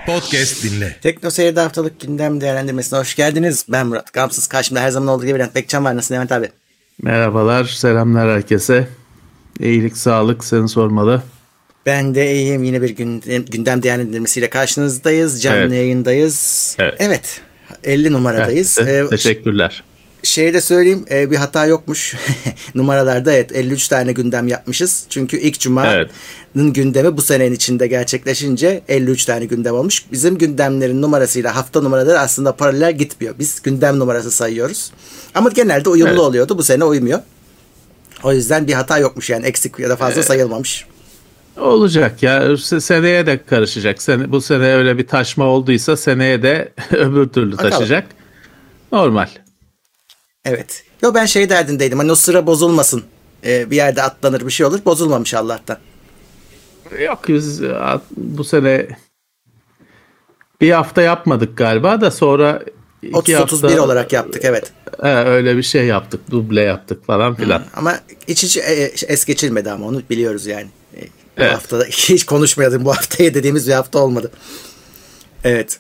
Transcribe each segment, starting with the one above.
Podcast dinle. Tekno Seyir'de haftalık gündem değerlendirmesine hoş geldiniz. Ben Murat. Gamsız karşımda her zaman olduğu gibi Levent Bekcan var. Nasılsın Levent abi? Merhabalar, selamlar herkese. İyilik, sağlık, seni sormalı. Ben de iyiyim. Yine bir gündem değerlendirmesiyle karşınızdayız. Canlı yayındayız. Evet. 50 numaradayız. Evet, teşekkürler. Şeyi de söyleyeyim, bir hata yokmuş. Numaralarda 53 tane gündem yapmışız. Çünkü ilk Cuma'nın gündemi bu senenin içinde gerçekleşince 53 tane gündem olmuş. Bizim gündemlerin numarasıyla hafta numaraları aslında paralel gitmiyor. Biz gündem numarası sayıyoruz. Ama genelde uyumlu oluyordu. Bu sene uymuyor. O yüzden bir hata yokmuş, yani eksik ya da fazla sayılmamış. Olacak ya, seneye de karışacak. Bu sene öyle bir taşma olduysa seneye de öbür türlü taşıyacak. Normal. Evet. Yo, ben şey derdindeydim. Hani o sıra bozulmasın. Bir yerde atlanır, bir şey olur. Bozulmamış Allah'tan. Yok, biz bu sene bir hafta yapmadık galiba da sonra 30-31 olarak yaptık, evet. Öyle bir şey yaptık. Duble yaptık falan filan. Ama hiç es geçilmedi, ama onu biliyoruz yani. Bu haftada hiç konuşmayalım. Bu haftaya dediğimiz bir hafta olmadı. Evet.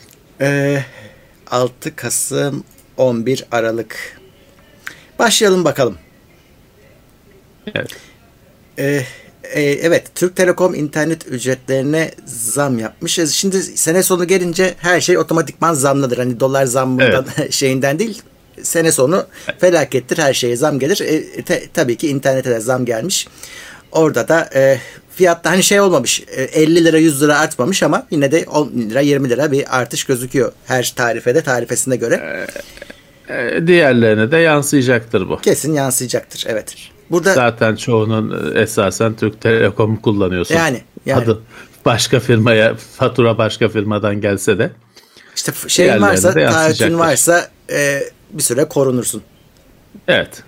6 Kasım 11 Aralık. Başlayalım bakalım. Evet, Türk Telekom internet ücretlerine zam yapmış. Şimdi sene sonu gelince her şey otomatikman zamlıdır. Hani dolar zammından şeyinden değil. Sene sonu felakettir, her şeye zam gelir. Tabii ki internete de zam gelmiş. Orada da fiyatta hani şey olmamış, 50 lira 100 lira artmamış ama yine de 10 lira 20 lira bir artış gözüküyor her tarifesine göre. Diğerlerine de yansıyacaktır bu. Kesin yansıyacaktır, evet. Burada zaten çoğunun esasen Türk Telekom kullanıyorsun. Yani. Adı başka firmaya, fatura başka firmadan gelse de. İşte şeyin varsa, taahhütün varsa bir süre korunursun. Evet.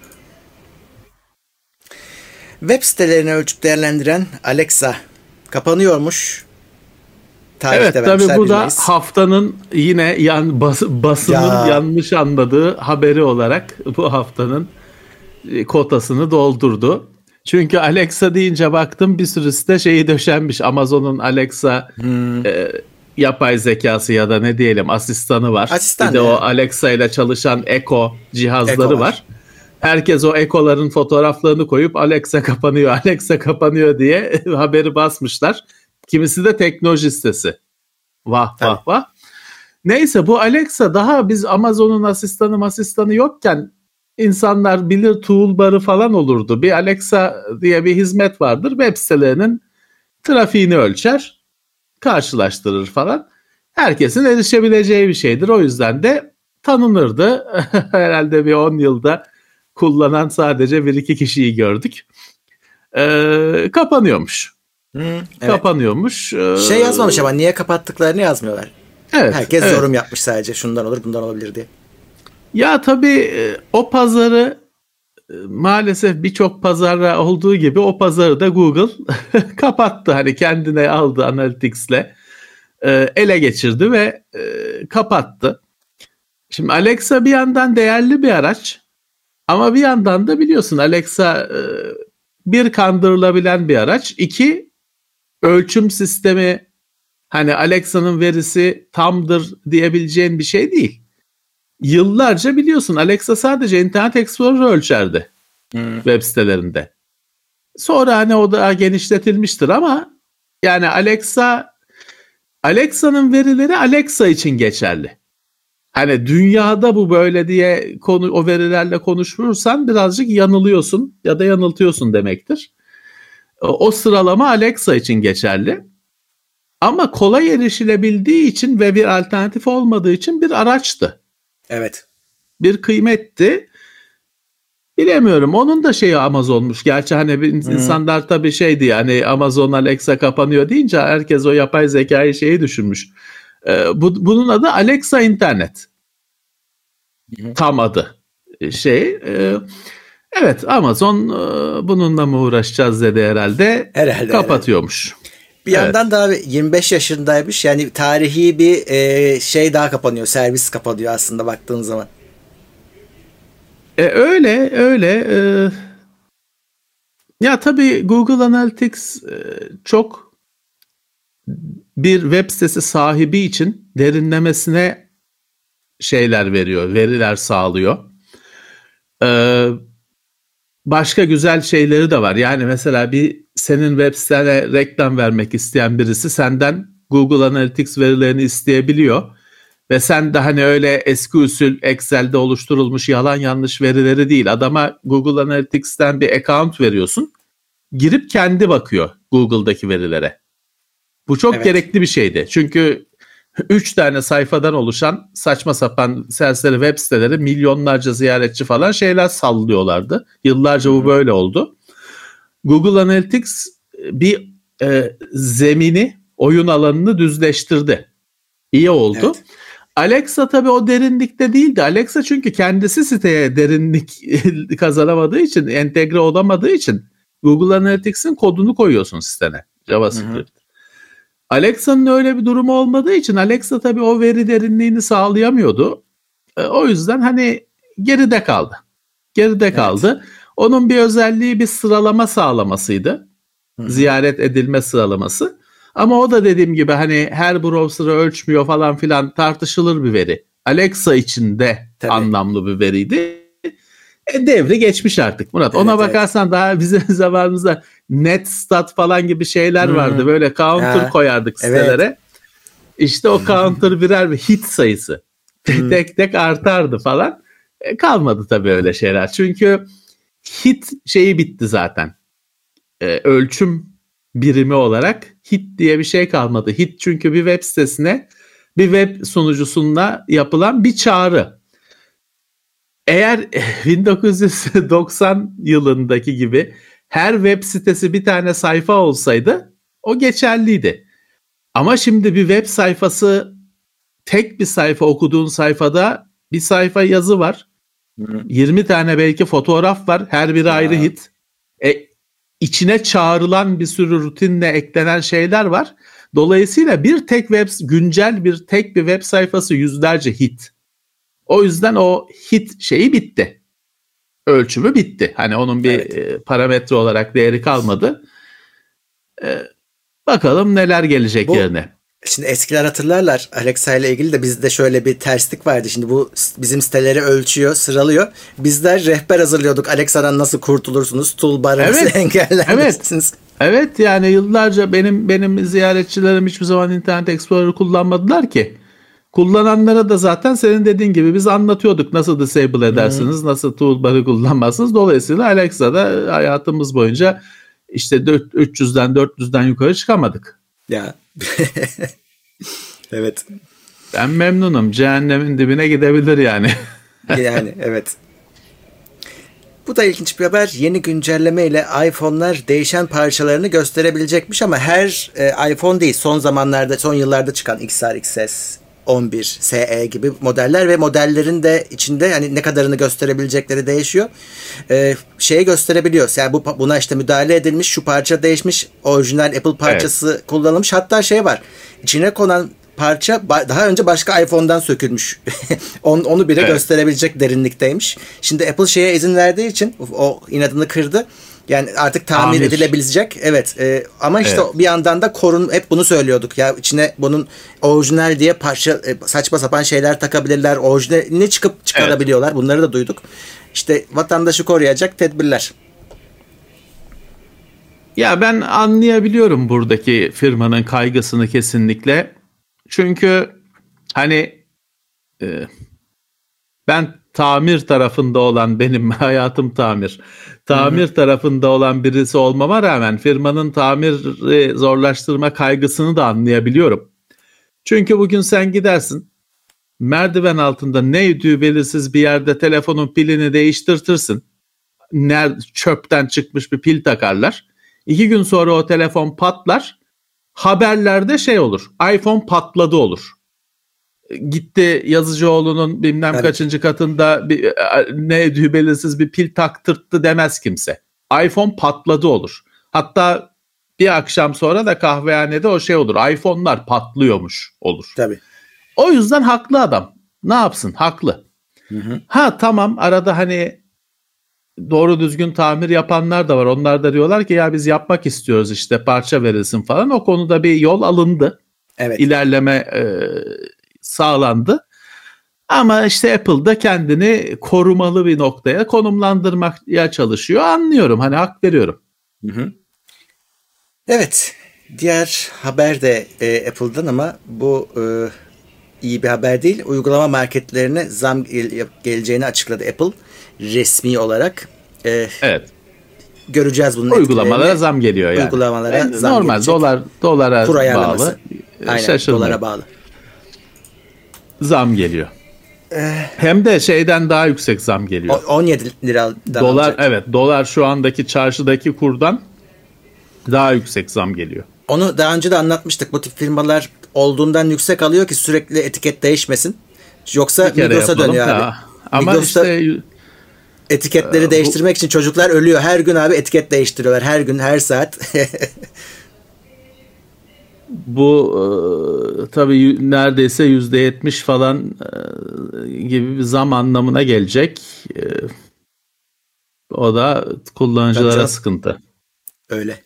Web sitelerini ölçüp değerlendiren Alexa kapanıyormuş. Evet, tabii bu da haftanın yine basının yanlış anladığı haberi olarak bu haftanın kotasını doldurdu. Çünkü Alexa deyince baktım, bir sürü site şeyi döşenmiş. Amazon'un Alexa yapay zekası ya da ne diyelim asistanı var. Bir de o Alexa ile çalışan Echo cihazları var. Herkes o Echo'ların fotoğraflarını koyup Alexa kapanıyor, Alexa kapanıyor diye haberi basmışlar. Kimisi de teknoloji sitesi. Vah. Neyse, bu Alexa daha biz Amazon'un asistanı yokken insanlar bilir toolbar'ı falan olurdu. Bir Alexa diye bir hizmet vardır. Web sitelerinin trafiğini ölçer, karşılaştırır falan. Herkesin erişebileceği bir şeydir. O yüzden de tanınırdı. Herhalde bir 10 yılda kullanan sadece 1-2 kişiyi gördük. Kapanıyormuş. Evet. Kapanıyormuş. Şey yazmamış ama niye kapattıklarını yazmıyorlar. Evet. Herkes yorum yapmış sadece, şundan olur bundan olabilir diye. Ya tabii o pazarı maalesef birçok pazarda olduğu gibi o pazarı da Google kapattı. Hani kendine aldı Analytics'le ele geçirdi ve kapattı. Şimdi Alexa bir yandan değerli bir araç ama bir yandan da biliyorsun Alexa bir kandırılabilen bir araç. 2 ölçüm sistemi, hani Alexa'nın verisi tamdır diyebileceğin bir şey değil. Yıllarca biliyorsun Alexa sadece Internet Explorer'ı ölçerdi web sitelerinde. Sonra hani o da genişletilmiştir ama yani Alexa'nın verileri Alexa için geçerli. Hani dünyada bu böyle diye o verilerle konuşursan birazcık yanılıyorsun ya da yanıltıyorsun demektir. O sıralama Alexa için geçerli. Ama kolay erişilebildiği için ve bir alternatif olmadığı için bir araçtı. Evet. Bir kıymetti. Bilemiyorum. Onun da şeyi Amazon'muş. Gerçi hani insanlar tabii şeydi yani, Amazon Alexa kapanıyor deyince herkes o yapay zekayı şeyi düşünmüş. Bunun adı Alexa İnternet. Tam adı. Evet, Amazon bununla mı uğraşacağız dedi herhalde. Kapatıyormuş. Bir yandan da abi 25 yaşındaymış. Yani tarihi bir şey daha kapanıyor. Servis kapanıyor aslında baktığın zaman. Öyle. Ya tabii Google Analytics çok bir web sitesi sahibi için derinlemesine şeyler veriyor, veriler sağlıyor. Başka güzel şeyleri de var. Yani mesela senin web sitene reklam vermek isteyen birisi senden Google Analytics verilerini isteyebiliyor. Ve sen de hani öyle eski usul Excel'de oluşturulmuş yalan yanlış verileri değil. Adama Google Analytics'ten bir account veriyorsun. Girip kendi bakıyor Google'daki verilere. Bu çok gerekli bir şeydi. Çünkü 3 tane sayfadan oluşan saçma sapan serseri web siteleri milyonlarca ziyaretçi falan şeyler sallıyorlardı. Yıllarca bu böyle oldu. Google Analytics bir zemini, oyun alanını düzleştirdi. İyi oldu. Evet. Alexa tabii o derinlikte değildi. Alexa çünkü kendisi siteye derinlik kazanamadığı için, entegre olamadığı için Google Analytics'in kodunu koyuyorsun sitene. JavaScript. Alexa'nın öyle bir durumu olmadığı için Alexa tabii o veri derinliğini sağlayamıyordu. O yüzden hani geride kaldı. Geride kaldı. Onun bir özelliği bir sıralama sağlamasıydı. Ziyaret edilme sıralaması. Ama o da dediğim gibi hani her browser'ı ölçmüyor falan filan, tartışılır bir veri. Alexa için de anlamlı bir veriydi. Devri geçmiş artık Murat. Ona bakarsan daha bizim zamanımızda Netstat falan gibi şeyler vardı. Böyle counter koyardık sitelere. İşte o counter birer bir hit sayısı. Tek tek artardı falan. Kalmadı tabii öyle şeyler. Çünkü hit şeyi bitti zaten. Ölçüm birimi olarak hit diye bir şey kalmadı. Hit çünkü bir web sitesine, bir web sunucusuna yapılan bir çağrı. Eğer 1990 yılındaki gibi her web sitesi bir tane sayfa olsaydı o geçerliydi. Ama şimdi bir web sayfası, tek bir sayfa, okuduğun sayfada bir sayfa yazı var. 20 tane belki fotoğraf var. Her biri ayrı hit. İçine çağrılan bir sürü rutinle eklenen şeyler var. Dolayısıyla güncel bir web sayfası yüzlerce hit. O yüzden o hit şeyi bitti. Ölçümü bitti. Hani onun bir parametre olarak değeri kalmadı. Bakalım neler gelecek yerine. Şimdi eskiler hatırlarlar, Alexa ile ilgili de bizde şöyle bir terslik vardı. Şimdi bu bizim siteleri ölçüyor, sıralıyor. Bizler rehber hazırlıyorduk. Alexa'dan nasıl kurtulursunuz? Toolbar'ınızı engellersiniz. Evet yani yıllarca benim ziyaretçilerim hiçbir zaman Internet Explorer'ı kullanmadılar ki. Kullananlara da zaten senin dediğin gibi biz anlatıyorduk nasıl disable edersiniz, nasıl toolbar'ı kullanmazsınız. Dolayısıyla Alexa'da hayatımız boyunca işte 300'den 400'den yukarı çıkamadık. Ya. Evet. Ben memnunum. Cehennemin dibine gidebilir yani. Yani evet. Bu da ilginç bir haber. Yeni güncelleme ile iPhone'lar değişen parçalarını gösterebilecekmiş ama her iPhone değil. Son yıllarda çıkan XR, XS, 11, SE gibi modeller ve modellerin de içinde hani ne kadarını gösterebilecekleri değişiyor. Şeyi gösterebiliyor. Yani buna işte müdahale edilmiş, şu parça değişmiş, orijinal Apple parçası kullanılmış. Hatta şey var. İçine konan parça daha önce başka iPhone'dan sökülmüş. Onu bile gösterebilecek derinlikteymiş. Şimdi Apple şeye izin verdiği için o inadını kırdı. Yani artık tamir edilebilecek. Evet. Ama işte bir yandan da hep bunu söylüyorduk. Ya içine bunun orijinal diye parça saçma sapan şeyler takabilirler. Orijinalini çıkarabiliyorlar. Bunları da duyduk. İşte vatandaşı koruyacak tedbirler. Ya ben anlayabiliyorum buradaki firmanın kaygısını kesinlikle. Çünkü hani ben tamir tarafında olan, benim hayatım tamir. Tamir tarafında olan birisi olmama rağmen firmanın tamiri zorlaştırma kaygısını da anlayabiliyorum. Çünkü bugün sen gidersin, merdiven altında ne ödüğü belirsiz bir yerde telefonun pilini değiştirtirsin. Çöpten çıkmış bir pil takarlar. 2 gün sonra o telefon patlar. Haberlerde şey olur, iPhone patladı olur. Gitti Yazıcıoğlu'nun bilmem kaçıncı katında ne ödüğü belirsiz bir pil taktırttı demez kimse. iPhone patladı olur. Hatta bir akşam sonra da kahvehanede o şey olur. iPhone'lar patlıyormuş olur. Tabii. O yüzden haklı adam. Ne yapsın? Haklı. Ha tamam, arada hani doğru düzgün tamir yapanlar da var. Onlar da diyorlar ki ya biz yapmak istiyoruz, işte parça verilsin falan. O konuda bir yol alındı. Evet. İlerleme sağlandı. Ama işte Apple da kendini korumalı bir noktaya konumlandırmaya çalışıyor. Anlıyorum, hani hak veriyorum. Hı. Evet. Diğer haber de Apple'dan ama bu iyi bir haber değil. Uygulama marketlerine zam geleceğini açıkladı Apple resmi olarak. Evet. Göreceğiz bunun uygulamalara zam geliyor yani. Uygulamalara zam normal gelecek. Dolara kur bağlı. Aynen, dolara bağlı. Zam geliyor. Hem de şeyden daha yüksek zam geliyor. 17 liradan dolar olacak. Evet, dolar şu andaki çarşıdaki kurdan daha yüksek zam geliyor. Onu daha önce de anlatmıştık. Bu tip firmalar olduğundan yüksek alıyor ki sürekli etiket değişmesin. Yoksa Migros'a dönüyor abi. Ama Migros'ta işte etiketleri değiştirmek için çocuklar ölüyor. Her gün abi etiket değiştiriyorlar. Her gün, her saat. Bu tabii neredeyse %70 falan gibi bir zam anlamına gelecek. O da kullanıcılara sıkıntı. Öyle.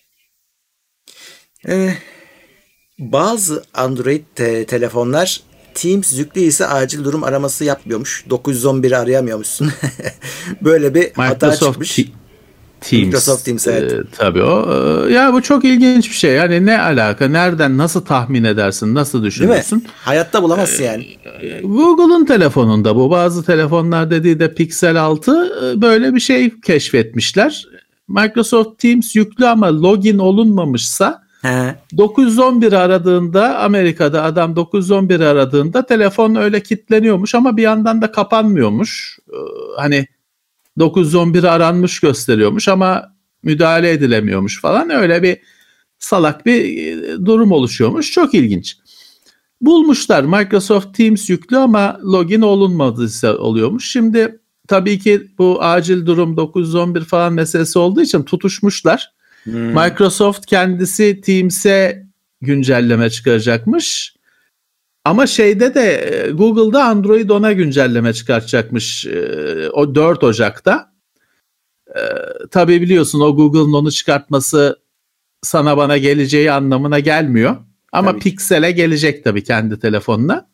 Bazı Android telefonlar Teams yüklü ise acil durum araması yapmıyormuş. 911'i arayamıyormuşsun. Böyle bir hata çıkmış. Microsoft Teams, evet. Tabii o. Ya bu çok ilginç bir şey. Yani ne alaka? Nereden, nasıl tahmin edersin? Nasıl düşünürsün? Değil mi? Hayatta bulamazsın yani. Google'ın telefonunda bu. Bazı telefonlar dediği de Pixel 6 böyle bir şey keşfetmişler. Microsoft Teams yüklü ama login olunmamışsa 911 aradığında, Amerika'da adam 911 aradığında telefon öyle kilitleniyormuş ama bir yandan da kapanmıyormuş. Hani 911 aranmış gösteriyormuş ama müdahale edilemiyormuş falan, öyle bir salak bir durum oluşuyormuş. Çok ilginç. Bulmuşlar Microsoft Teams yüklü ama login olunmadıysa oluyormuş. Şimdi tabii ki bu acil durum 911 falan meselesi olduğu için tutuşmuşlar. Microsoft kendisi Teams'e güncelleme çıkaracakmış. Ama şeyde de Google'da Android 10'a güncelleme çıkartacakmış o 4 Ocak'ta. Tabii biliyorsun o Google'ın onu çıkartması sana bana geleceği anlamına gelmiyor. Ama tabii Pixel'e gelecek tabii, kendi telefonuna.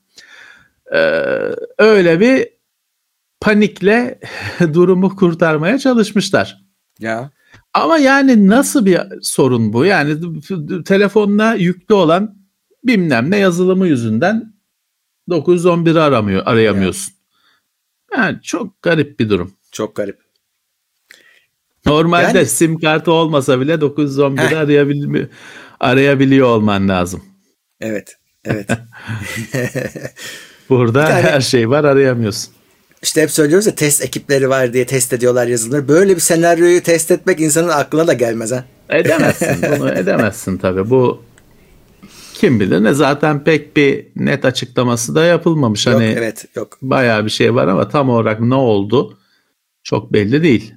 Öyle bir panikle durumu kurtarmaya çalışmışlar. Ya. Ama yani nasıl bir sorun bu? Yani telefonuna yüklü olan bilmem ne yazılımı yüzünden 911'i arayamıyorsun. Yani çok garip bir durum. Çok garip. Normalde yani, sim kartı olmasa bile 911'i arayabiliyor olman lazım. Evet. Burada her şey var, arayamıyorsun. İşte hep söylüyoruz ya, test ekipleri var diye test ediyorlar yazılımları. Böyle bir senaryoyu test etmek insanın aklına da gelmez ha. Edemezsin bunu, edemezsin tabii. Bu kim bilir ne, zaten pek bir net açıklaması da yapılmamış. Yok, hani evet, yok. Bayağı bir şey var ama tam olarak ne oldu çok belli değil.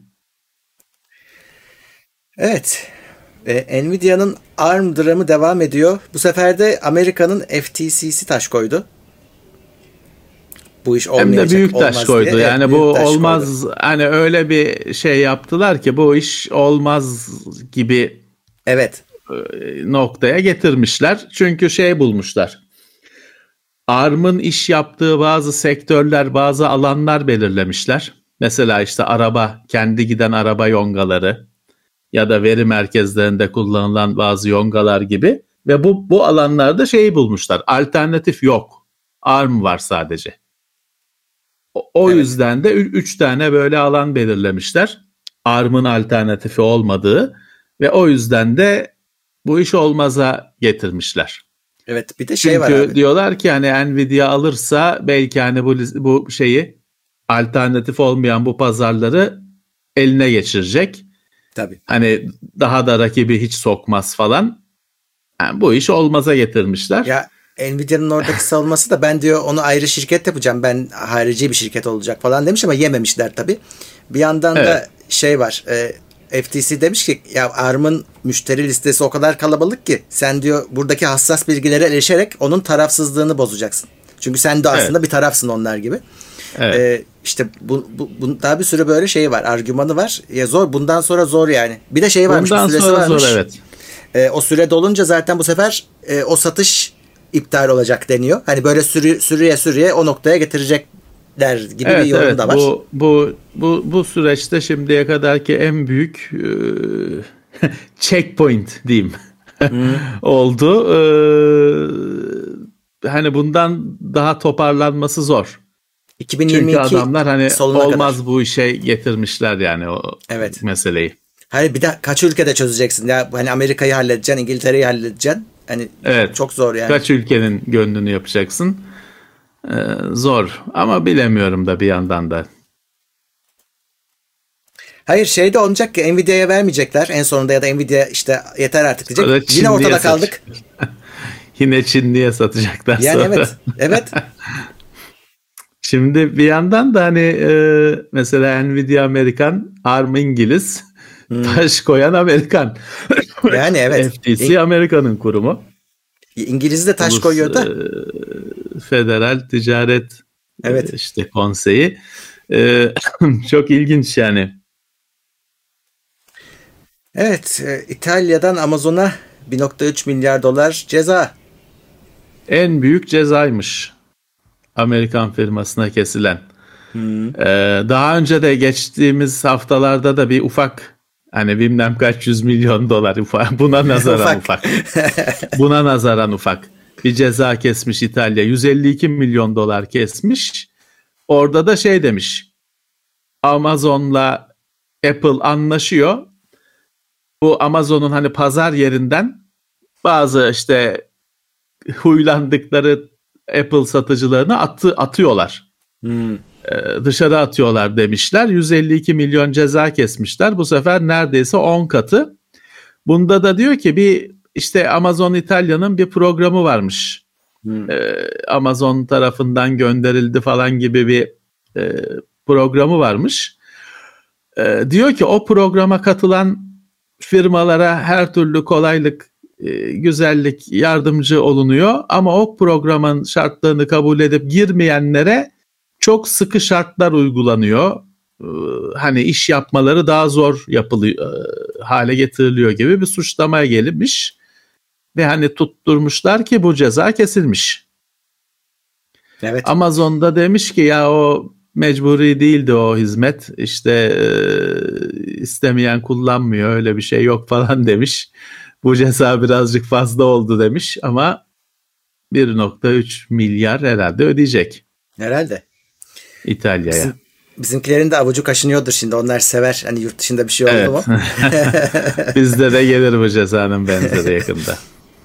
Evet. Nvidia'nın ARM dramı devam ediyor. Bu sefer de Amerika'nın FTC'si taş koydu. Bu iş olmayacak. Hem de büyük taş koydu. Diye. Yani bu olmaz koydu. Hani öyle bir şey yaptılar ki bu iş olmaz gibi. Evet. Noktaya getirmişler. Çünkü şey bulmuşlar. ARM'ın iş yaptığı bazı sektörler, bazı alanlar belirlemişler. Mesela işte kendi giden araba yongaları ya da veri merkezlerinde kullanılan bazı yongalar gibi. Ve bu alanlarda şeyi bulmuşlar. Alternatif yok. ARM var sadece. O evet. Yüzden de 3 tane böyle alan belirlemişler. ARM'ın alternatifi olmadığı ve o yüzden de bu iş olmaza getirmişler. Evet, bir de şey var abi. Çünkü diyorlar ki hani Nvidia alırsa belki hani bu şeyi, alternatif olmayan bu pazarları eline geçirecek. Tabii. Hani daha da rakibi hiç sokmaz falan. Yani bu iş olmaza getirmişler. Ya Nvidia'nın oradaki savunması da ben diyor onu ayrı şirket yapacağım. Ben harici bir şirket olacak falan demiş ama yememişler tabii. Bir yandan da şey var. FTC demiş ki ya ARM'ın müşteri listesi o kadar kalabalık ki sen diyor buradaki hassas bilgilere erişerek onun tarafsızlığını bozacaksın. Çünkü sen de aslında bir tarafsın onlar gibi. Evet. İşte daha bir sürü böyle şey var, argümanı var. Ya zor, bundan sonra zor yani. Bir de şey varmış, bundan süresi sonra varmış. Zor, evet. O süre dolunca zaten bu sefer o satış iptal olacak deniyor. Hani böyle sürüye o noktaya getirecekler gibi bir yorum da var. Bu süreçte şimdiye kadarki en büyük checkpoint diyeyim oldu. Hani bundan daha toparlanması zor. 2022 çünkü adamlar hani olmaz kadar bu işe getirmişler yani o meseleyi. Hani bir de kaç ülkede çözeceksin ya? Hani Amerika'yı halledeceksin, İngiltere'yi halledeceksin. Hani çok zor yani. Kaç ülkenin gönlünü yapacaksın? Zor ama bilemiyorum da bir yandan da. Hayır, şey de olacak ki Nvidia'ya vermeyecekler en sonunda, ya da Nvidia işte yeter artık diyecek. Yine ortada kaldık. Yine Çinli'ye satacaklar yani sonra. Evet. Şimdi bir yandan da hani mesela Nvidia Amerikan, ARM İngiliz, taş koyan Amerikan. Yani evet. FTC Amerika'nın kurumu. İngiliz de taş koyuyor da. Federal Ticaret işte konseyi. Çok ilginç yani. Evet, İtalya'dan Amazon'a 1.3 milyar dolar ceza. En büyük cezaymış Amerikan firmasına kesilen. Daha önce de geçtiğimiz haftalarda da bir ufak, hani bilmem kaç 100 milyon dolar buna nazaran ufak. Buna nazaran ufak bir ceza kesmiş İtalya. 152 milyon dolar kesmiş. Orada da şey demiş, Amazon'la Apple anlaşıyor. Bu Amazon'un hani pazar yerinden bazı işte huylandıkları Apple satıcılarını atıyorlar. Dışarı atıyorlar demişler. 152 milyon ceza kesmişler. Bu sefer neredeyse 10 katı. Bunda da diyor ki bir işte Amazon İtalya'nın bir programı varmış. Amazon tarafından gönderildi falan gibi bir programı varmış. Diyor ki o programa katılan firmalara her türlü kolaylık, güzellik, yardımcı olunuyor. Ama o programın şartlarını kabul edip girmeyenlere çok sıkı şartlar uygulanıyor. Hani iş yapmaları daha zor hale getiriliyor gibi bir suçlamaya gelinmiş. Ve hani tutturmuşlar ki bu ceza kesilmiş. Evet. Amazon'da demiş ki ya o mecburi değildi o hizmet. İşte istemeyen kullanmıyor, öyle bir şey yok falan demiş. Bu ceza birazcık fazla oldu demiş ama 1.3 milyar herhalde ödeyecek. Herhalde. İtalya'ya. Bizimkilerin de avucu kaşınıyordur şimdi. Onlar sever. Hani yurt dışında bir şey oldu mu? Bizde de gelir bu cezanın benzeri yakında.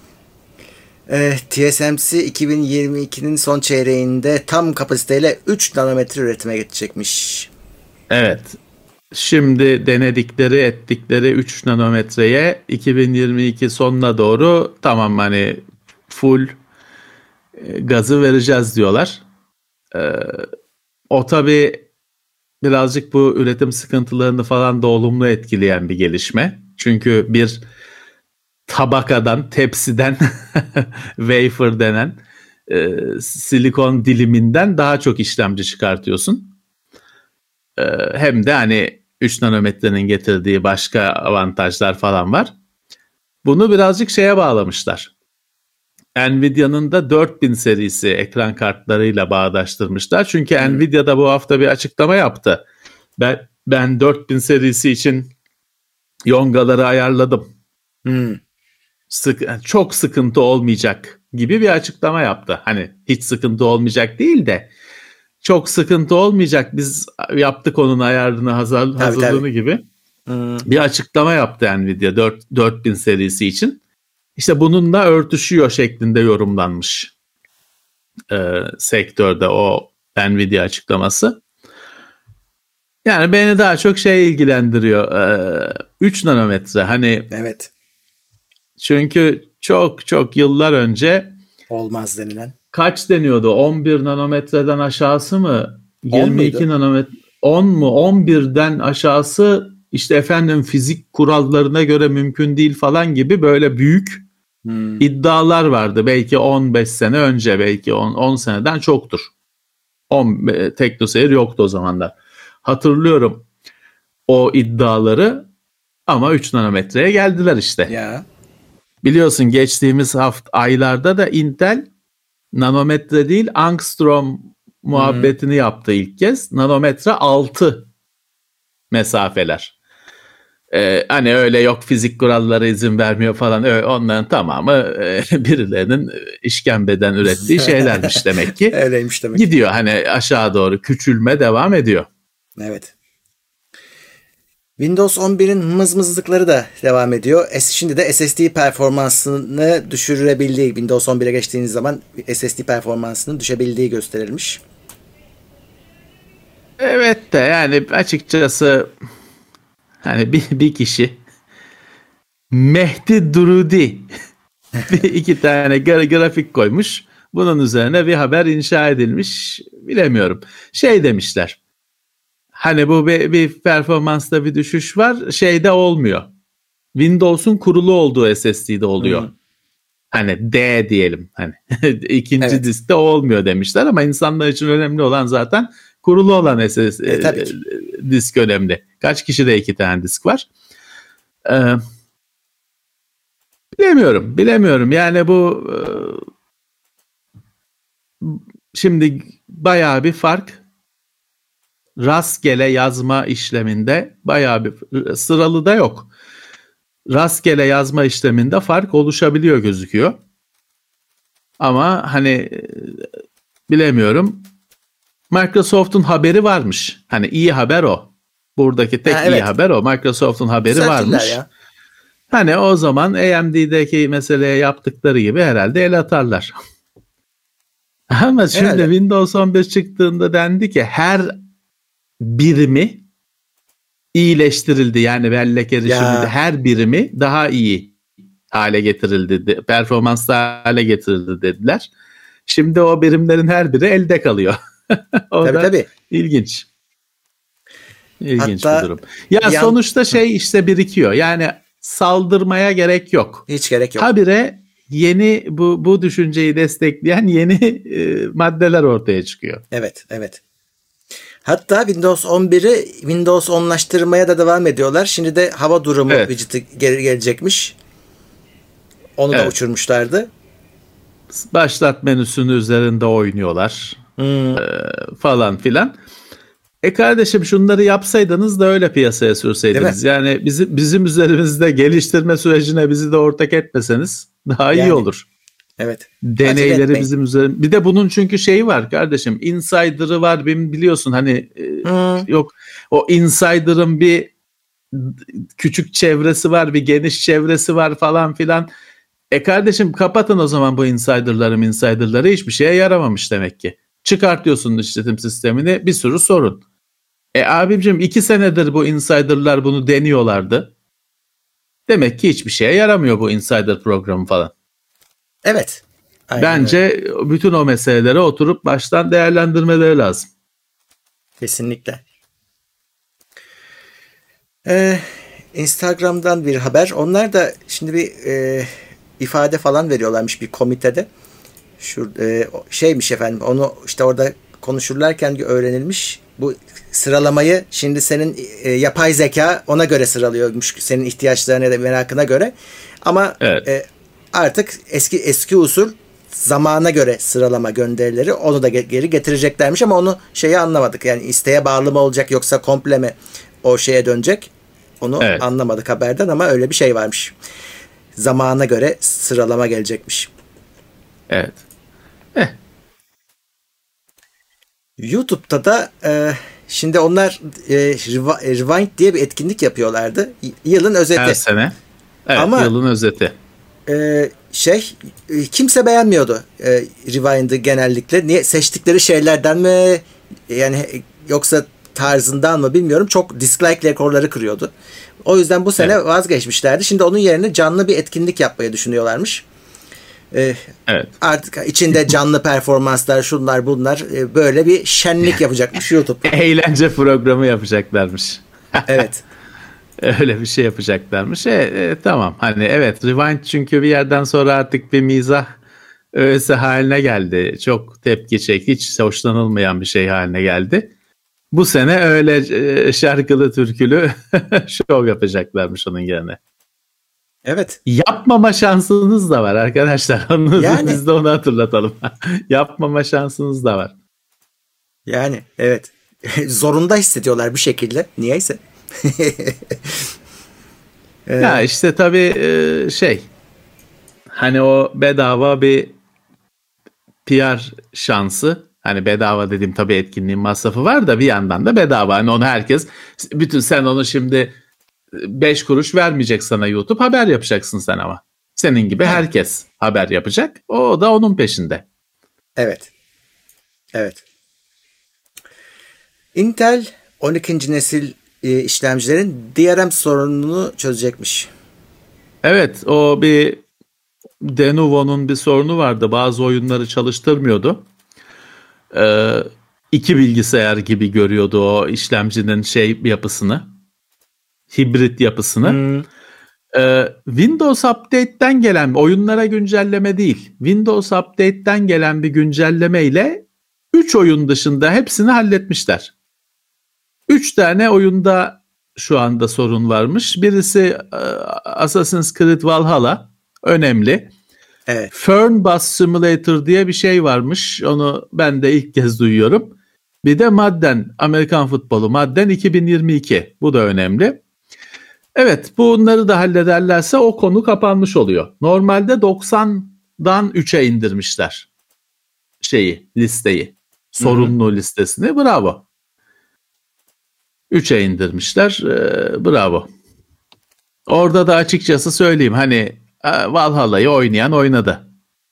TSMC 2022'nin son çeyreğinde tam kapasiteyle 3 nanometre üretime geçecekmiş. Evet. Şimdi ettikleri 3 nanometreye 2022 sonuna doğru tamam hani full gazı vereceğiz diyorlar. O tabii birazcık bu üretim sıkıntılarını falan da olumlu etkileyen bir gelişme. Çünkü bir tabakadan, tepsiden wafer denen silikon diliminden daha çok işlemci çıkartıyorsun. Hem de hani 3 nanometrenin getirdiği başka avantajlar falan var. Bunu birazcık şeye bağlamışlar. Nvidia'nın da 4000 serisi ekran kartlarıyla bağdaştırmışlar. Çünkü Nvidia da bu hafta bir açıklama yaptı. Ben 4000 serisi için yongaları ayarladım. Çok sıkıntı olmayacak gibi bir açıklama yaptı. Hani hiç sıkıntı olmayacak değil de çok sıkıntı olmayacak, biz yaptık onun ayarını, hazırlığını tabii. Gibi bir açıklama yaptı Nvidia 4000 serisi için. İşte bununla örtüşüyor şeklinde yorumlanmış sektörde o Nvidia açıklaması. Yani beni daha çok şey ilgilendiriyor. 3 nanometre hani. Evet. Çünkü çok yıllar önce olmaz denilen. Kaç deniyordu? 11 nanometreden aşağısı mı? 22 nanometre. 10 mu? 11'den aşağısı işte efendim fizik kurallarına göre mümkün değil falan gibi böyle büyük iddialar vardı. Belki 15 sene önce, belki 10 seneden çoktur. TeknoSeyir yoktu o zamanlar. Hatırlıyorum o iddiaları ama 3 nanometreye geldiler işte. Ya. Biliyorsun geçtiğimiz aylarda da Intel nanometre değil angstrom muhabbetini yaptı ilk kez. Nanometre 6 mesafeler. Hani öyle yok fizik kuralları izin vermiyor falan. Onların tamamı birilerinin işkembeden ürettiği şeylermiş demek ki. Öyleymiş demek. Gidiyor hani aşağı doğru küçülme devam ediyor. Evet. Windows 11'in mızmızlıkları da devam ediyor. Şimdi de SSD performansını düşürebildiği, Windows 11'e geçtiğiniz zaman SSD performansının düşebildiği gösterilmiş. Evet de yani açıkçası hani bir kişi Mehdi Durudi 2 tane grafik koymuş. Bunun üzerine bir haber inşa edilmiş. Bilemiyorum. Şey demişler. Hani bu bir performansta bir düşüş var. Şeyde olmuyor. Windows'un kurulu olduğu SSD'de oluyor. Hani D diyelim. Hani ikinci diskte olmuyor demişler ama insanlar için önemli olan zaten kurulu olan disk önemli. Kaç kişide 2 tane disk var? Bilemiyorum. Yani bu şimdi bayağı bir fark. Rastgele yazma işleminde bayağı bir sıralı da yok. Rastgele yazma işleminde fark oluşabiliyor gözüküyor. Ama hani bilemiyorum. Microsoft'un haberi varmış. Hani iyi haber o. Buradaki tek iyi haber o. Microsoft'un haberi güzel varmış. Ya. Hani o zaman AMD'deki meseleye yaptıkları gibi herhalde el atarlar. Ama şimdi herhalde. Windows 11 çıktığında dendi ki her birimi iyileştirildi. Yani bellek erişiminde her birimi daha iyi hale getirildi. Performanslı hale getirildi dediler. Şimdi o birimlerin her biri elde kalıyor. O tabii. İlginç. İlginç bir durum. Ya sonuçta işte birikiyor. Yani saldırmaya gerek yok. Hiç gerek yok. Habire yeni bu düşünceyi destekleyen yeni maddeler ortaya çıkıyor. Evet. Hatta Windows 11'i Windows 10'laştırmaya da devam ediyorlar. Şimdi de hava durumu widget'i gelecekmiş. Onu da uçurmuşlardı. Başlat menüsünün üzerinde oynuyorlar. Falan filan. Kardeşim şunları yapsaydınız da öyle piyasaya sürseydiniz. Yani bizim üzerimizde geliştirme sürecine bizi de ortak etmeseniz daha iyi olur. Evet. Deneyleri bizim üzerimizde. Bir de bunun çünkü şeyi var kardeşim. Insider'ı var biliyorsun hani yok o insider'ın bir küçük çevresi var, bir geniş çevresi var falan filan. Kardeşim kapatın o zaman bu insider'ları hiçbir şeye yaramamış demek ki. Çıkartıyorsun işletim sistemini, bir sürü sorun. Abicim 2 senedir bu insider'lar bunu deniyorlardı. Demek ki hiçbir şeye yaramıyor bu insider programı falan. Evet. Bence bütün o meseleleri oturup baştan değerlendirmeleri lazım. Kesinlikle. Instagram'dan bir haber. Onlar da şimdi bir ifade falan veriyorlarmış bir komitede. Şeymiş efendim, onu işte orada konuşurlarken öğrenilmiş. Bu sıralamayı şimdi senin yapay zeka ona göre sıralıyormuş, senin ihtiyaçlarına ya da merakına göre. Ama artık eski usul zamana göre sıralama gönderileri, onu da geri getireceklermiş ama onu anlamadık. Yani isteğe bağlı mı olacak yoksa komple mi o şeye dönecek? Onu anlamadık haberden ama öyle bir şey varmış. Zamana göre sıralama gelecekmiş. Evet. YouTube'da da şimdi onlar Rewind diye bir etkinlik yapıyorlardı. Yılın özeti. Her sene. Evet, ama yılın özeti. Kimse beğenmiyordu Rewind'ı genellikle. Niye, seçtikleri şeylerden mi yoksa tarzından mı bilmiyorum. Çok dislike rekorları kırıyordu. O yüzden bu sene vazgeçmişlerdi. Şimdi onun yerine canlı bir etkinlik yapmayı düşünüyorlarmış. Artık içinde canlı performanslar, şunlar bunlar, böyle bir şenlik yapacakmış YouTube. Eğlence programı yapacaklarmış. Evet. Öyle bir şey yapacaklarmış. Tamam. Hani Rewind çünkü bir yerden sonra artık bir mizah öğesi haline geldi. Çok tepki çekti. Hiç hoşlanılmayan bir şey haline geldi. Bu sene öyle şarkılı türkülü şov yapacaklarmış onun yerine. Evet. Yapmama şansınız da var arkadaşlar. Yani, biz de onu hatırlatalım. Yapmama şansınız da var. Yani evet. Zorunda hissediyorlar bir şekilde. Niyeyse. Ya işte tabii hani o bedava bir PR şansı. Hani bedava dediğim tabii etkinliğin masrafı var da bir yandan da bedava. Hani onu herkes, sen onu şimdi 5 kuruş vermeyecek sana YouTube, haber yapacaksın sen ama. Senin gibi herkes haber yapacak. O da onun peşinde. Evet. Evet. Intel 12. nesil işlemcilerin DRM sorununu çözecekmiş. Evet, o bir Lenovo'nun bir sorunu vardı. Bazı oyunları çalıştırmıyordu. İki bilgisayar gibi görüyordu o işlemcinin yapısını. Hibrit yapısını. Windows Update'ten gelen, oyunlara güncelleme değil, Windows Update'ten gelen bir güncelleme ile 3 oyun dışında hepsini halletmişler. 3 tane oyunda şu anda sorun varmış. Birisi Assassin's Creed Valhalla, önemli. Evet. Fernbus Simulator diye bir şey varmış. Onu ben de ilk kez duyuyorum. Bir de Madden, Amerikan futbolu Madden 2022. Bu da önemli. Evet, bunları da hallederlerse o konu kapanmış oluyor. Normalde 90'dan 3'e indirmişler listeyi. Sorunlu listesini. Bravo. 3'e indirmişler. Bravo. Orada da açıkçası söyleyeyim, hani Valhalla'yı oynayan oynadı.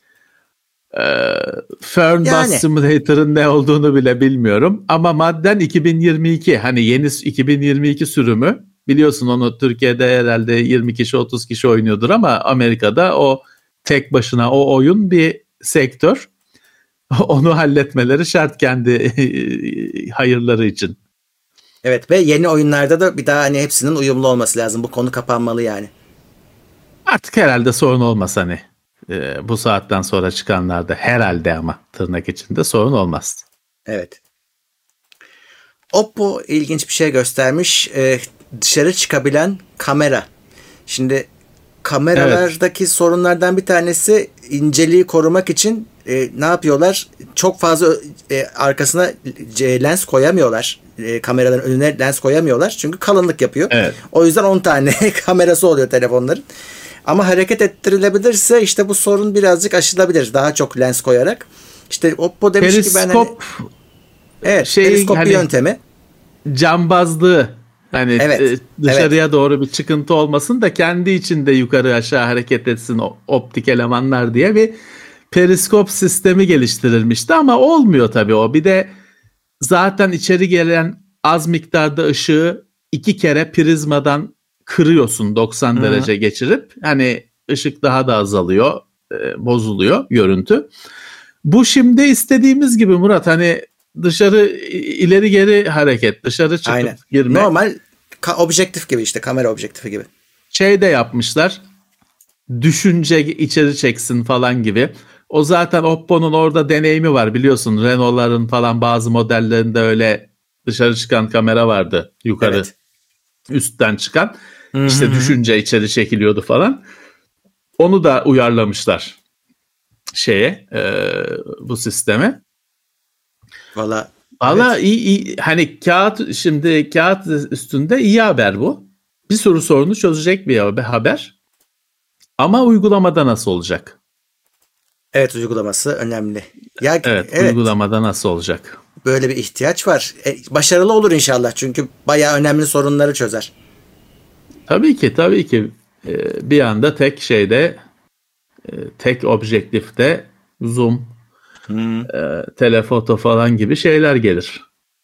Fernbus Simulator'ın ne olduğunu bile bilmiyorum. Ama Madden 2022, hani yeni 2022 sürümü, biliyorsun onu Türkiye'de herhalde 20 kişi 30 kişi oynuyordur ama Amerika'da o tek başına o oyun bir sektör. Onu halletmeleri şart kendi hayırları için. Evet ve yeni oyunlarda da bir daha hani hepsinin uyumlu olması lazım. Bu konu kapanmalı yani. Artık herhalde sorun olmaz hani. Bu saatten sonra çıkanlarda herhalde, ama tırnak içinde sorun olmaz. Evet. Oppo ilginç bir şey göstermiş. Dışarı çıkabilen kamera. Şimdi kameralardaki sorunlardan bir tanesi, inceliği korumak için ne yapıyorlar? Çok fazla arkasına lens koyamıyorlar. Kameraların önüne lens koyamıyorlar. Çünkü kalınlık yapıyor. Evet. O yüzden 10 tane kamerası oluyor telefonların. Ama hareket ettirilebilirse işte bu sorun birazcık aşılabilir. Daha çok lens koyarak. İşte Oppo demiş ki ben hani, evet, periskop bir yöntemi. Cambazlığı, hani dışarıya doğru bir çıkıntı olmasın da kendi içinde yukarı aşağı hareket etsin optik elemanlar diye bir periskop sistemi geliştirilmişti ama olmuyor tabii o. Bir de zaten içeri gelen az miktarda ışığı 2 kere prizmadan kırıyorsun 90 derece geçirip, hani ışık daha da azalıyor, bozuluyor görüntü. Bu şimdi istediğimiz gibi Murat, hani dışarı ileri geri hareket, dışarı çıkıp girme. Normal objektif gibi, işte kamera objektifi gibi. De yapmışlar. Düşünce içeri çeksin falan gibi. O zaten Oppo'nun orada deneyimi var, biliyorsun. Renault'ların falan bazı modellerinde öyle dışarı çıkan kamera vardı. Yukarı üstten çıkan. İşte düşünce içeri çekiliyordu falan. Onu da uyarlamışlar bu sisteme. Valla iyi, hani kağıt üstünde iyi haber bu. Bir sürü sorunu çözecek bir haber. Ama uygulamada nasıl olacak? Evet, uygulaması önemli. Evet, uygulamada nasıl olacak? Böyle bir ihtiyaç var. Başarılı olur inşallah, çünkü bayağı önemli sorunları çözer. Tabii ki. Bir anda tek objektifte zoom, telefoto falan gibi şeyler gelir.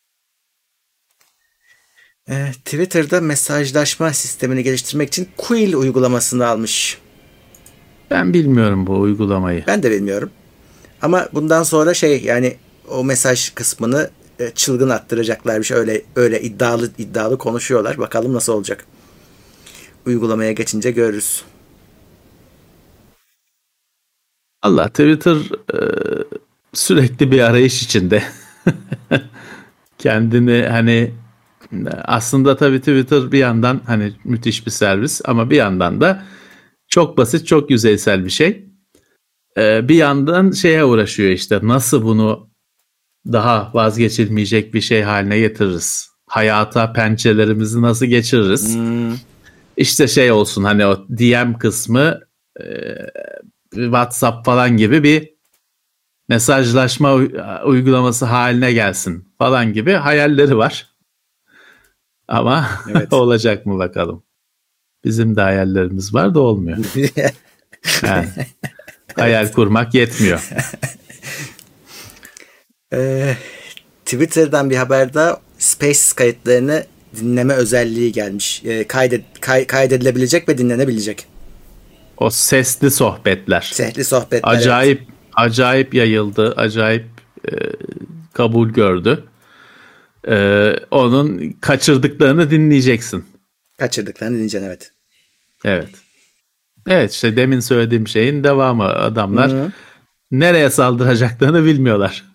Twitter'da mesajlaşma sistemini geliştirmek için Quill uygulamasını almış. Ben bilmiyorum bu uygulamayı. Ben de bilmiyorum. Ama bundan sonra yani o mesaj kısmını çılgın attıracaklarmış. Öyle iddialı konuşuyorlar. Bakalım nasıl olacak. Uygulamaya geçince görürüz. Allah, Twitter sürekli bir arayış içinde. Kendini hani aslında tabii Twitter bir yandan hani müthiş bir servis ama bir yandan da çok basit, çok yüzeysel bir şey. Bir yandan şeye uğraşıyor işte, nasıl bunu daha vazgeçilmeyecek bir şey haline getiririz? Hayata pençelerimizi nasıl geçiririz? İşte şey olsun, hani o DM kısmı WhatsApp falan gibi bir mesajlaşma uygulaması haline gelsin falan gibi hayalleri var. Ama evet. Olacak mı bakalım. Bizim de hayallerimiz var da olmuyor. Yani, hayal kurmak yetmiyor. Twitter'dan bir haber daha, Spaces kayıtlarını dinleme özelliği gelmiş. Kaydedilebilecek ve dinlenebilecek. O sesli sohbetler. Sesli sohbetler. Acayip yayıldı. Acayip kabul gördü. Onun kaçırdıklarını dinleyeceksin. Kaçırdıklarını dinleyeceksin, evet. Evet. Evet, işte demin söylediğim şeyin devamı. Adamlar nereye saldıracaklarını bilmiyorlar.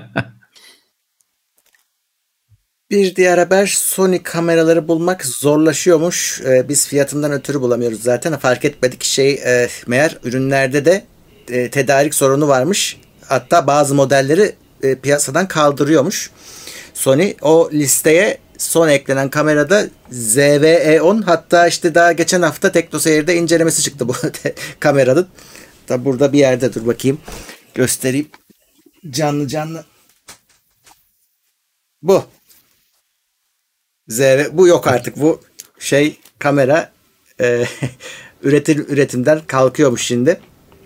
Bir diğer haber, Sony kameraları bulmak zorlaşıyormuş. Biz fiyatından ötürü bulamıyoruz zaten. Fark etmedik meğer ürünlerde de tedarik sorunu varmış. Hatta bazı modelleri piyasadan kaldırıyormuş. Sony o listeye son eklenen kamerada ZV-E10, hatta işte daha geçen hafta TeknoSeyir'de incelemesi çıktı bu kameranın. Da burada bir yerde, dur bakayım. Göstereyim. Canlı. Bu. Bu yok artık. Bu kamera üretimden kalkıyormuş şimdi.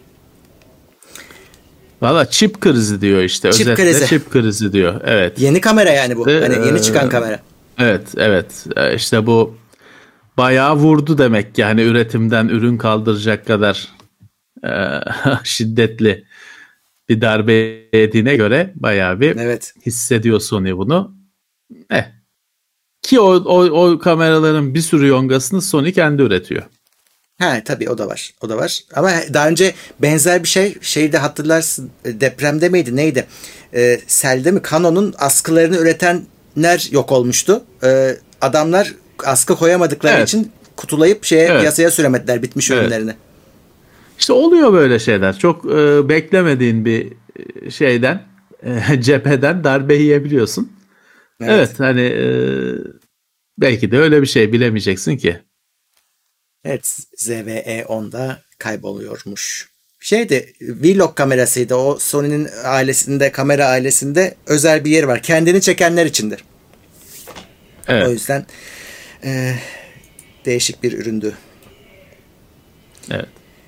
Valla çip krizi diyor işte. Çip krizi diyor. Evet. Yeni kamera yani bu. Hani yeni çıkan kamera. Evet. İşte bu bayağı vurdu demek ki. Hani üretimden ürün kaldıracak kadar şiddetli bir darbe yediğine göre bayağı bir hissediyor Sony bunu. Ki o kameraların bir sürü yongasını Sony kendi üretiyor. Tabii o da var. Ama daha önce benzer bir şeyde hatırlarsın, depremde miydi neydi? Sel'de mi? Canon'un askılarını üretenler yok olmuştu. Adamlar askı koyamadıkları için kutulayıp piyasaya süremediler bitmiş ürünlerini. İşte oluyor böyle şeyler. Çok beklemediğin bir şeyden cepheden darbe yiyebiliyorsun. Evet hani belki de öyle bir şey, bilemeyeceksin ki. Evet, ZV-E10'da kayboluyormuş. Vlog kamerasıydı. O Sony'nin kamera ailesinde özel bir yeri var. Kendini çekenler içindir. Evet. O yüzden değişik bir üründü. Evet.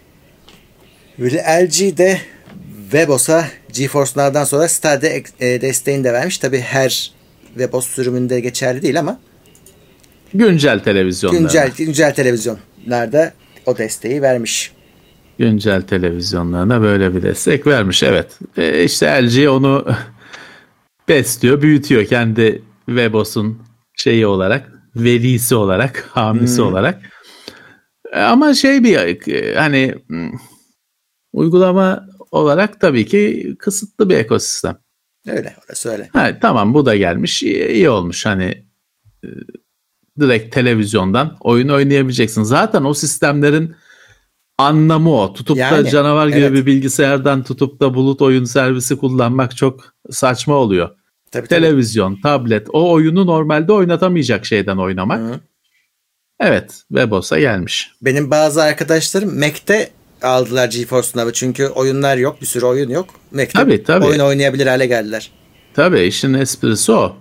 LG de Webos'a GeForce Now'dan sonra Stadia desteğini de vermiş. Tabii her Webos sürümünde geçerli değil ama güncel televizyonlarda. Güncel televizyonlarda o desteği vermiş. Güncel televizyonlarına böyle bir destek vermiş, evet. İşte LG onu besliyor, büyütüyor kendi Webos'un olarak, velisi olarak, hamisi olarak. Ama hani uygulama olarak tabii ki kısıtlı bir ekosistem. Öyle, orası öyle. Tamam, bu da gelmiş, iyi olmuş. Hani direkt televizyondan oyun oynayabileceksin. Zaten o sistemlerin anlamı o. Tutup da canavar gibi bir bilgisayardan tutup da bulut oyun servisi kullanmak çok saçma oluyor. Tabii. Televizyon, tablet, o oyunu normalde oynatamayacak şeyden oynamak. Hı. Evet, Webos'a gelmiş. Benim bazı arkadaşlarım Mac'te aldılar GeForce Now'ı çünkü oyunlar yok, bir sürü oyun yok. Mac'te tabii. Oyun oynayabilir hale geldiler. Tabii, işin esprisi o.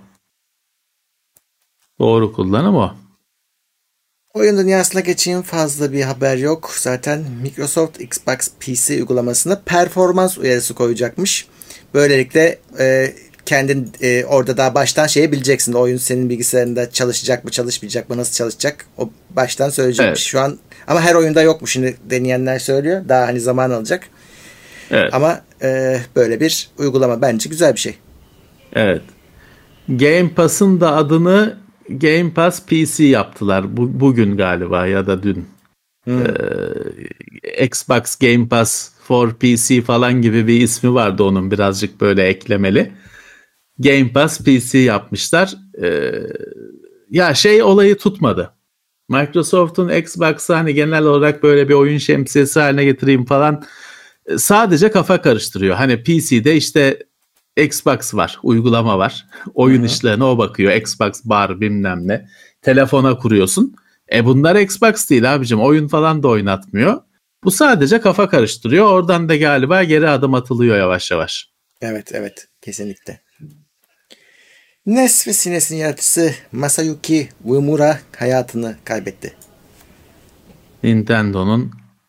Doğru kullanım o. Oyun dünyasına geçeyim, fazla bir haber yok. Zaten Microsoft Xbox PC uygulamasına performans uyarısı koyacakmış. Böylelikle kendin orada daha baştan bileceksin. Oyun senin bilgisayarında çalışacak mı, çalışmayacak mı, nasıl çalışacak? O baştan söyleyecekmiş. Evet. Şu an ama her oyunda yokmuş. Şimdi deneyenler söylüyor. Daha hani zaman alacak. Evet. Ama böyle bir uygulama bence güzel bir şey. Evet. Game Pass'ın da adını Game Pass PC yaptılar. Bugün galiba ya da dün. Xbox Game Pass for PC falan gibi bir ismi vardı onun, birazcık böyle eklemeli. Game Pass PC yapmışlar. Ya olayı tutmadı. Microsoft'un Xbox'ı hani genel olarak böyle bir oyun şemsiyesi haline getireyim falan, sadece kafa karıştırıyor. Hani PC'de işte Xbox var, uygulama var. Oyun işlerine o bakıyor. Xbox bar bilmem ne. Telefona kuruyorsun. Bunlar Xbox değil abicim. Oyun falan da oynatmıyor. Bu sadece kafa karıştırıyor. Oradan da galiba geri adım atılıyor yavaş yavaş. Evet kesinlikle. NES ve SNES'in yaratıcısı Masayuki Uemura hayatını kaybetti. Nintendo'nun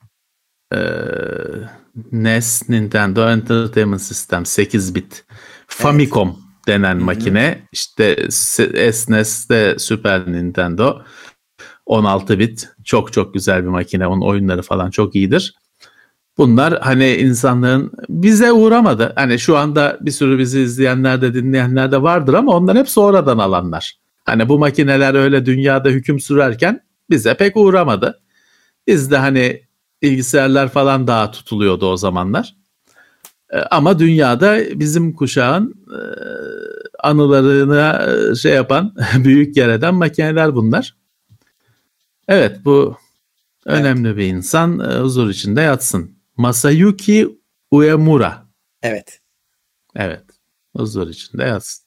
NES, Nintendo Entertainment System 8 bit Famicom denen makine, işte SNES'de Super Nintendo 16 bit, çok güzel bir makine. Onun oyunları falan çok iyidir. Bunlar hani insanların bize uğramadı. Hani şu anda bir sürü bizi izleyenler de dinleyenler de vardır ama onlar hep sonradan alanlar. Hani bu makineler öyle dünyada hüküm sürerken bize pek uğramadı. Bizde hani bilgisayarlar falan daha tutuluyordu o zamanlar. Ama dünyada bizim kuşağın anılarına yapan, büyük yer eden makineler bunlar. Evet, bu önemli bir insan, huzur içinde yatsın. Masayuki Uemura. Evet. Huzur içinde yatsın.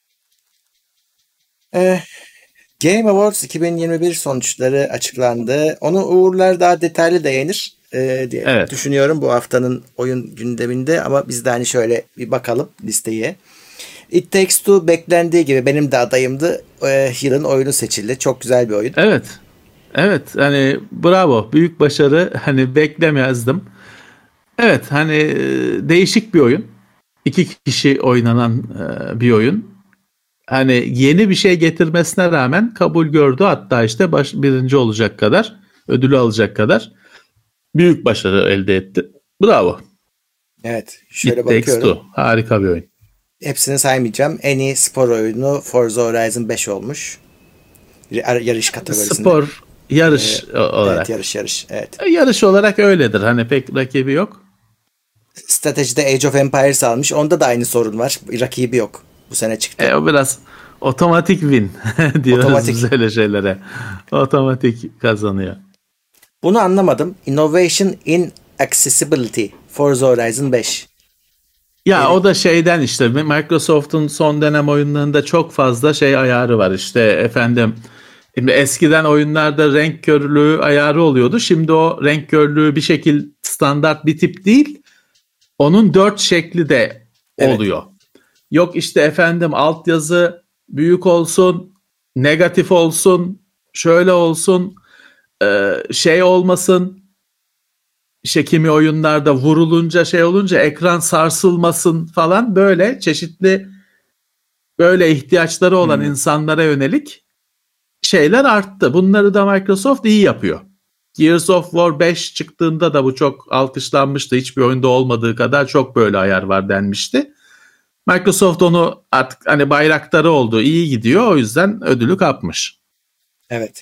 Game Awards 2021 sonuçları açıklandı. Onu Uğurlar daha detaylı değinir diye düşünüyorum bu haftanın oyun gündeminde, ama biz de hani şöyle bir bakalım listeye. It Takes Two beklendiği gibi benim de adayımdı. Yılın oyunu seçildi. Çok güzel bir oyun. Evet hani bravo, büyük başarı, hani beklemezdim. Evet, hani değişik bir oyun. 2 kişi oynanan bir oyun. Hani yeni bir şey getirmesine rağmen kabul gördü. Hatta işte birinci olacak kadar, ödülü alacak kadar büyük başarı elde etti. Bravo. Evet, şöyle It bakıyorum. Takes Two. Harika bir oyun. Hepsini saymayacağım. En iyi spor oyunu Forza Horizon 5 olmuş. Yarış kategorisinde. Spor, yarış olarak. Evet, yarış. Evet. Yarış olarak öyledir. Hani pek rakibi yok. Stratejide Age of Empires almış. Onda da aynı sorun var. Rakibi yok. Bu sene çıktı. O biraz otomatik win diyoruz biz öyle şeylere. Otomatik kazanıyor. Bunu anlamadım. Innovation in Accessibility. Forza Horizon 5. Ya o da şeyden, işte Microsoft'un son dönem oyunlarında çok fazla ayarı var. İşte efendim, eskiden oyunlarda renk körlüğü ayarı oluyordu. Şimdi o renk körlüğü bir şekil standart bir tip değil. Onun 4 şekli de oluyor. Yok işte efendim, altyazı büyük olsun, negatif olsun, şöyle olsun, olmasın. İşte kimi oyunlarda vurulunca olunca ekran sarsılmasın falan, böyle çeşitli böyle ihtiyaçları olan insanlara yönelik şeyler arttı. Bunları da Microsoft iyi yapıyor. Gears of War 5 çıktığında da bu çok alkışlanmıştı. Hiçbir oyunda olmadığı kadar çok böyle ayar var denmişti. Microsoft onu artık hani bayraktarı oldu, iyi gidiyor, o yüzden ödülü kapmış. Evet.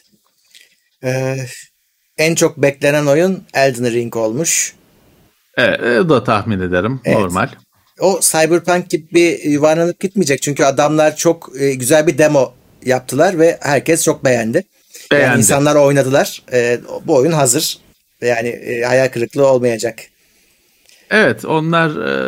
En çok beklenen oyun Elden Ring olmuş. Evet, o da tahmin ederim. Evet. Normal. O Cyberpunk gibi bir yuvarlanıp gitmeyecek. Çünkü adamlar çok güzel bir demo yaptılar ve herkes çok beğendi. Yani insanlar oynadılar. Bu oyun hazır. Yani hayal kırıklığı olmayacak. Evet, onlar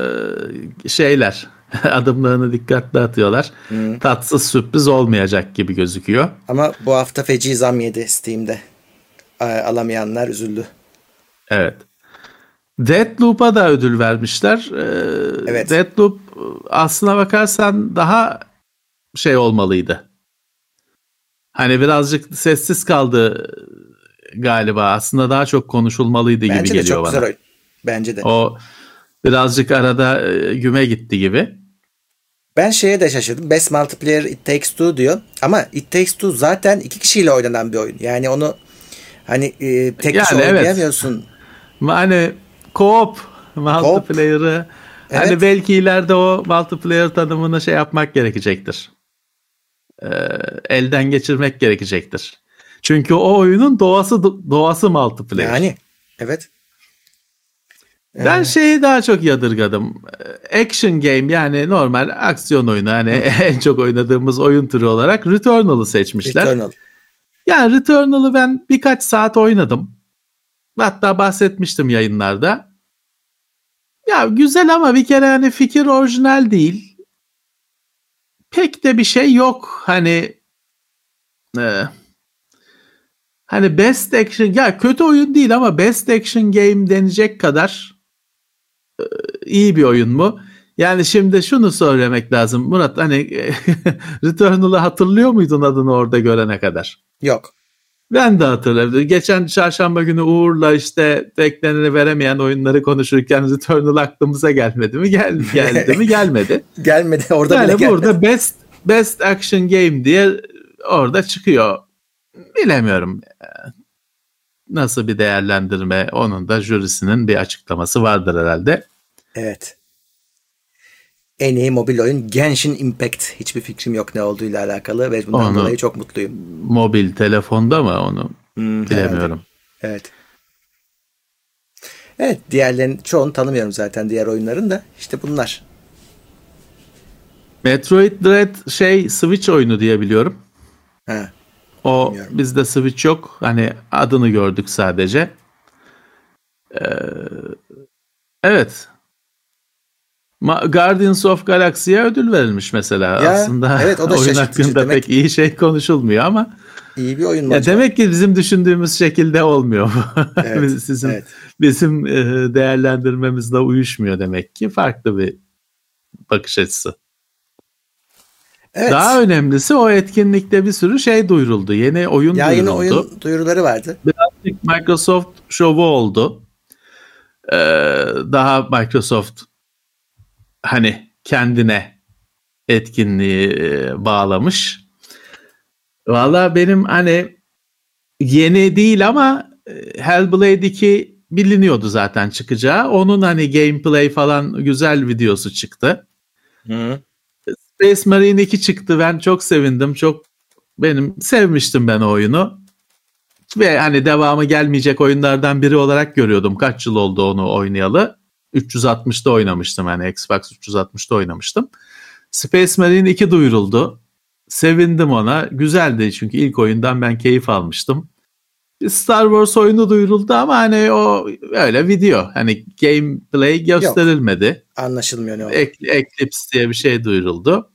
adımlarını dikkatli atıyorlar. Tatsız sürpriz olmayacak gibi gözüküyor. Ama bu hafta feci zam yedi Steam'de. Alamayanlar üzüldü. Evet. Deathloop'a da ödül vermişler. Evet. Deathloop aslına bakarsan daha olmalıydı. Hani birazcık sessiz kaldı galiba. Aslında daha çok konuşulmalıydı gibi geliyor bana. Bence de çok güzel oyun. Bence de. O birazcık arada güme gitti gibi. Ben de şaşırdım. Best Multiplayer It Takes Two diyor. Ama It Takes Two zaten 2 kişiyle oynanan bir oyun. Yani onu hani tek kişi oynayamıyorsun. Hani co-op multiplayer'ı hani belki ileride o multiplayer tanımını yapmak gerekecektir. Elden geçirmek gerekecektir. Çünkü o oyunun doğası multiplayer. Yani evet. Ben şeyi daha çok yadırgadım. Action game, yani normal aksiyon oyunu, hani en çok oynadığımız oyun türü olarak Returnal'ı seçmişler. Returnal. Yani Returnal'ı ben birkaç saat oynadım. Hatta bahsetmiştim yayınlarda. Ya güzel ama bir kere hani fikir orijinal değil. Pek de bir şey yok. Hani best action, ya kötü oyun değil ama best action game denecek kadar iyi bir oyun mu? Yani şimdi şunu söylemek lazım. Murat, hani Returnal'ı hatırlıyor muydun adını orada görene kadar? Yok. Ben de hatırlıyorum. Geçen çarşamba günü Uğur'la işte bekleneni veremeyen oyunları konuşurken Returnal aklımıza gelmedi mi? Geldi mi? Gelmedi. Gelmedi. Orada yani bile gelmedi. Burada best action game diye orada çıkıyor. Bilemiyorum. Nasıl bir değerlendirme, onun da jürisinin bir açıklaması vardır herhalde. Evet. En iyi mobil oyun Genshin Impact. Hiçbir fikrim yok ne olduğuyla alakalı ve bundan dolayı çok mutluyum. Mobil telefonda mı onu bilemiyorum. Evet. Evet, diğerlerinin çoğunu tanımıyorum zaten, diğer oyunların da. İşte bunlar. Metroid Dread Switch oyunu diye biliyorum. Ha. O bilmiyorum. Bizde Switch yok. Hani adını gördük sadece. Evet. Guardians of Galaxy'ye ödül verilmiş mesela. Ya, aslında evet, o da oyun hakkında pek iyi şey konuşulmuyor ama iyi bir oyun ya demek ki bizim düşündüğümüz şekilde olmuyor. Evet, bizim değerlendirmemizle uyuşmuyor demek ki. Farklı bir bakış açısı. Evet. Daha önemlisi o etkinlikte bir sürü şey duyuruldu. Yeni oyun duyuruldu. Yeni oyun duyuruları vardı. Birazcık Microsoft şovu oldu. Daha Microsoft hani kendine etkinliği bağlamış. Valla benim hani yeni değil ama Hellblade 2 biliniyordu zaten çıkacağı. Onun hani gameplay falan güzel videosu çıktı. Hı. Space Marine 2 çıktı. Ben çok sevindim. Sevmiştim ben o oyunu. Ve hani devamı gelmeyecek oyunlardan biri olarak görüyordum. Kaç yıl oldu onu oynayalı. 360'da oynamıştım, hani Xbox 360'da oynamıştım. Space Marine 2 duyuruldu. Sevindim ona. Güzeldi çünkü ilk oyundan ben keyif almıştım. Star Wars oyunu duyuruldu ama hani o öyle video. Hani gameplay gösterilmedi. Yok, anlaşılmıyor ne oldu. Eclipse diye bir şey duyuruldu.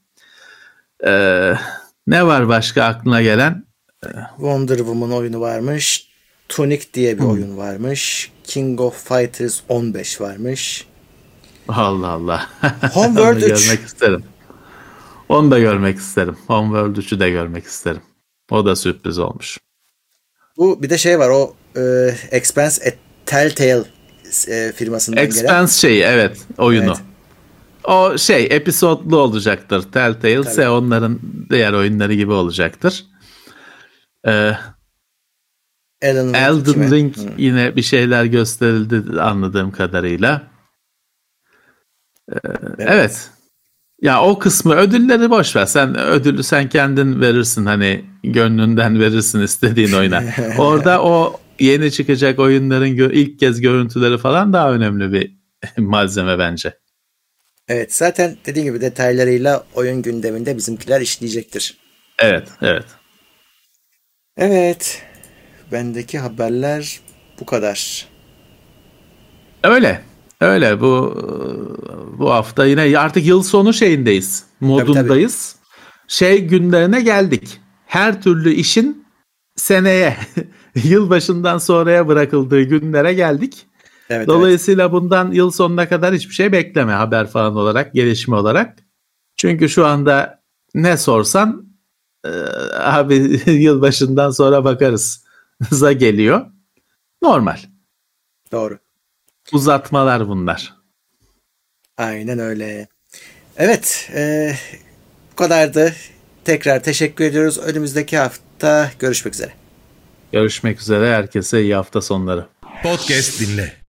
Ne var başka aklına gelen? Wonder Woman oyunu varmış. Tunic diye bir oyun varmış. King of Fighters 15 varmış. Allah Allah. Homeworld 3. Görmek isterim. Onu da görmek isterim. Homeworld 3'ü de görmek isterim. O da sürpriz olmuş. Bu bir de şey var, o Expanse at Telltale firmasından gelen. Expanse evet, oyunu. Evet. O episodlu olacaktır. Telltale ise onların diğer oyunları gibi olacaktır. Elden Ring yine bir şeyler gösterildi anladığım kadarıyla. Evet. Ya o kısmı, ödülleri boş ver. Ödülü sen kendin verirsin, hani gönlünden verirsin istediğin oyuna. Orada o yeni çıkacak oyunların ilk kez görüntüleri falan daha önemli bir malzeme bence. Evet, zaten dediğim gibi detaylarıyla oyun gündeminde bizimkiler işleyecektir. Evet. Evet. Bendeki haberler bu kadar. Öyle bu hafta yine artık yıl sonu şeyindeyiz. Modundayız. Tabii. Günlerine geldik. Her türlü işin seneye yılbaşından sonraya bırakıldığı günlere geldik. Evet, dolayısıyla bundan yıl sonuna kadar hiçbir şey bekleme, haber falan olarak, gelişme olarak. Çünkü şu anda ne sorsan abi yılbaşından sonra bakarız geliyor. Normal. Doğru. Uzatmalar bunlar. Aynen öyle. Evet. Bu kadardı. Tekrar teşekkür ediyoruz. Önümüzdeki hafta görüşmek üzere. Görüşmek üzere. Herkese iyi hafta sonları. Podcast dinle.